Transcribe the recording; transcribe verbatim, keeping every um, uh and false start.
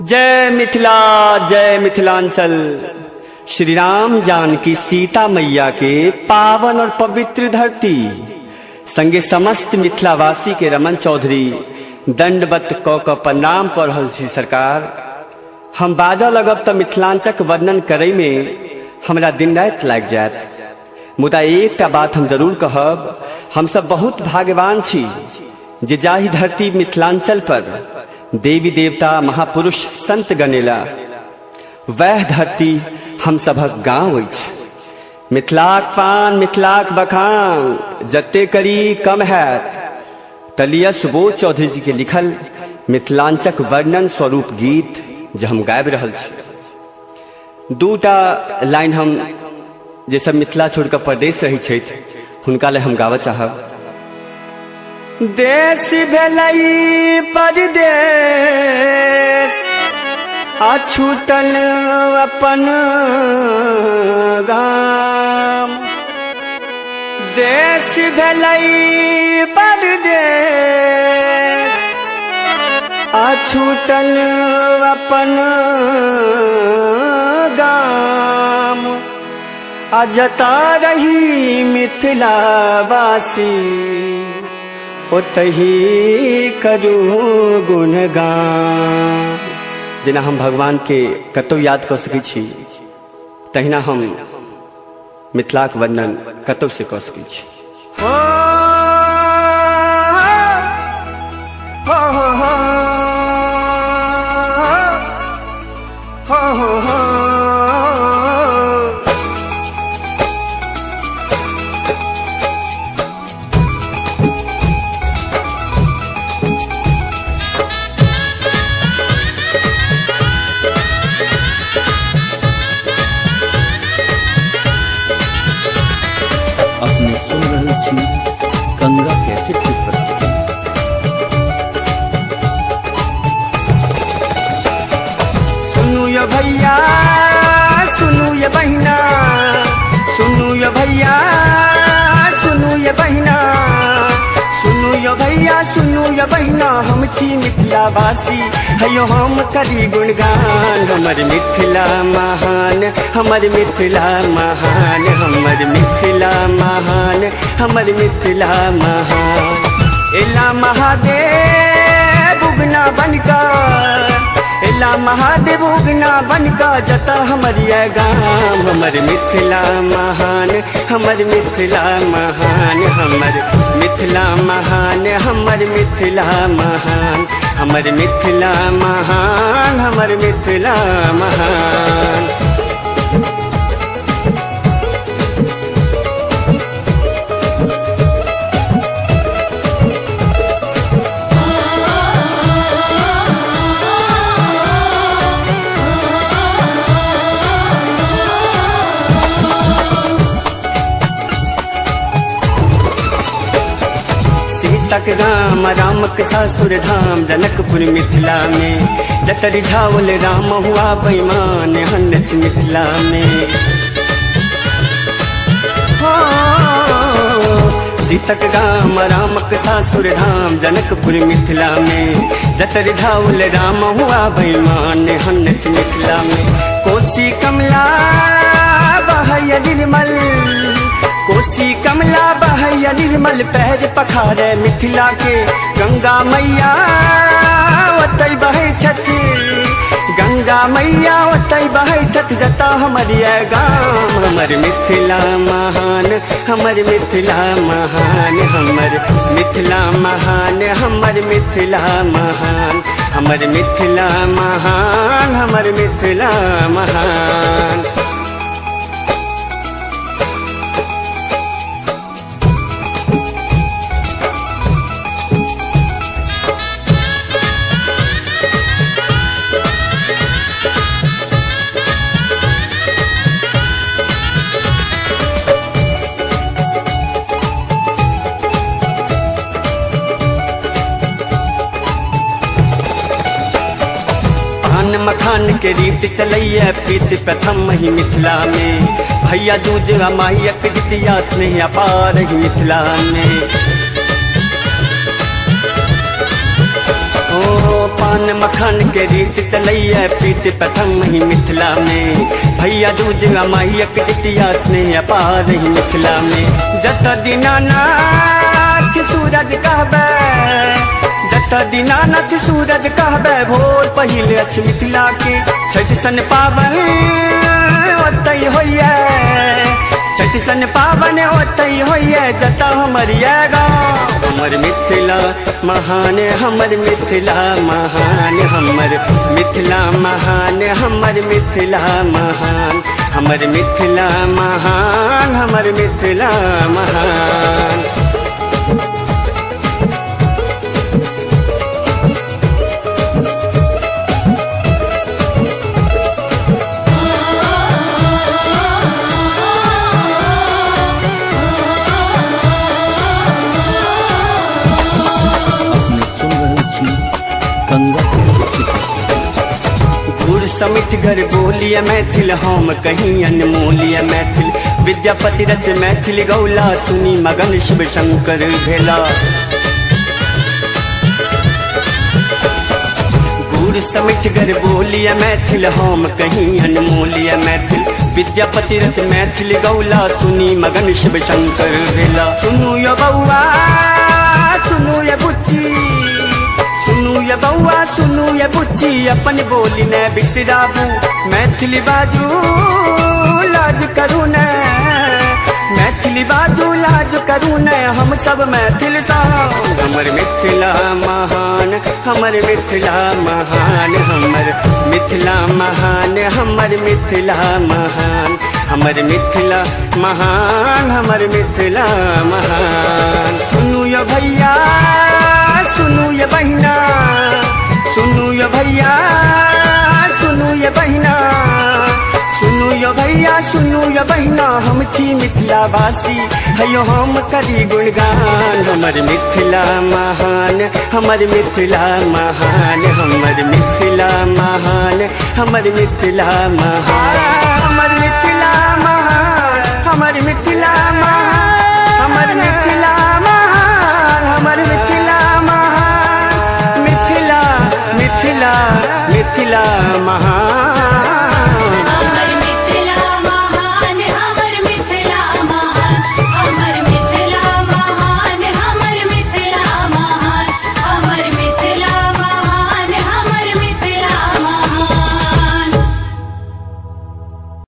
जय मिथिला जय मिथिलांचल। श्री राम जानकी सीता मैया के पावन और पवित्र धरती संगे समस्त मिथिलावासी के रमन चौधरी दंडवत क क प्रणाम कर रहल छी। सरकार हम बाजा लगब त मिथिलांचक वर्णन करे में हमरा दिन रात लाग जात, मुदा एकटा बात हम जरूर कहब, हम सब बहुत भाग्यवान छी जे जाहि धरती मिथिलांचल पर देवी देवता महापुरुष संत गनेला वह धरती हम सबक गाँव अछि। मिथिलाक पान मिथिलाक बखान जते करी कम हैत। तलिया सुबोध चौधरी जी के लिखल मिथिलांचक वर्णन स्वरूप गीत जो हम गाबि रहल छी। दूटा लाइन हम जे सब मिथिला छोड़ कर परदेश रही छथि हुनका ले हम गाबऽ चाहब। देश भेलई परदेश आ छूटल अपन गाम। देश भेलई परदेश आ छूटल अपन गाम। आ जता रही मिथिलावासी ओतही करू गुणगान। जेना हम भगवान के कतौ याद कर सकै छी तहिना हम मिथिलाक वर्णन कतौ से कर सकै छी। हो हो हो हो हो हो गंगा कैसे की प्रस्तुति। सुनू ये भैया सुनू ये बहिना, सुनू ये भैया सुनू ये बहिना, सुनू ये भैया सुनू ये बहिना। हम छी मिथिलावासी हयो हम करी गुणगान। हमर मिथिला महान हमर मिथिला महान हमर मिथिला महान हमर मिथिला महान। एला महादेव उगना बनकर, एला महादेव उगना बनका जता हमर ये गाम। हमर मिथिला महान हमर मिथिला महान हमर मिथिला महान हमर मिथिला महान हमर मिथिला महान हमर मिथिला महान। तक राम राम के सासुर धाम जनकपुर मिथिला में। जतर झावल राम हुआ बेईमान हन्नच मिथिला में। हो सीतक राम राम के सासुर धाम जनकपुर मिथिला में। जतर झावल राम हुआ बेईमान हन्नच मिथिला में। कोसी कमला बहय निर्मल, कोसी कमला बहय निर्मल पैर पखारे मिथिला के। गंगा मैया ओतई बहै छथि, गंगा मैया ओतई बहै छथि जता हमर ये गाम। हमर मिथिला महान हमर मिथिला महान हमर मिथिला महान हमर मिथिला महान हमर मिथिला महान हमर मिथिला महान। मखान के रीत चलैया प्रीत प्रथम ही मिथिला में। भैया दूज माहियक जितिया स्नेह अपार ही मिथिला में। ओ पान मखान के रीत चलैया प्रीत प्रथम ही मिथिला में भैया दूज माइयक जितिया स्नेह अपार ही मिथिला में जत दीनानाथ सूरज कहबे जत दीनानाथ सूरज कहबे भोर पहिले अछि मिथिला के छठ सन पावन ओतई होइए छठ सन पावन ओतई होइए जत हमर गाँव हमर मिथिला महान हमर मिथिला महान हमर मिथिला महान हमर मिथिला महान हमर मिथिला महान हमर मिथिला महान। गुड़ समिट घर बोलिया मैथिल हम कहीं अनमोलिया मैथिल विद्यापति रच मैथिल गौला सुनी मगन शिव शंकर भेला गुड़ समिट घर बोलिया मैथिल हम कहीं अनमोलिया मैथिल विद्यापति रच मैथिल गौला सुनी मगन शिव शंकर भेला सुनू यो बउआ सुनू ये बुच्ची सुनू ये बउआ सुनू ये बुच्ची अपन बोली न बिसराबू मैथिली बाजू लाज करू न मैथिली बाजू लाज करू न हम सब मैथिल साहब हमर मिथिला महान हमर मिथिला महान हमर मिथिला महान हमर मिथिला महान हमर मिथिला महान हमर मिथिला महान। सुनू ये भैया सुनू ये बहिना सुनू ये भैया सुनू ये बहिना सुनू ये भैया सुनू ये बहिना हम छी मिथिला वासी हयो हम करी गुणगान हमर मिथिला महान हमर मिथिला महान हमर मिथिला महान हमर मिथिला महान हमर मिथिला महान हमर मिथिला महान।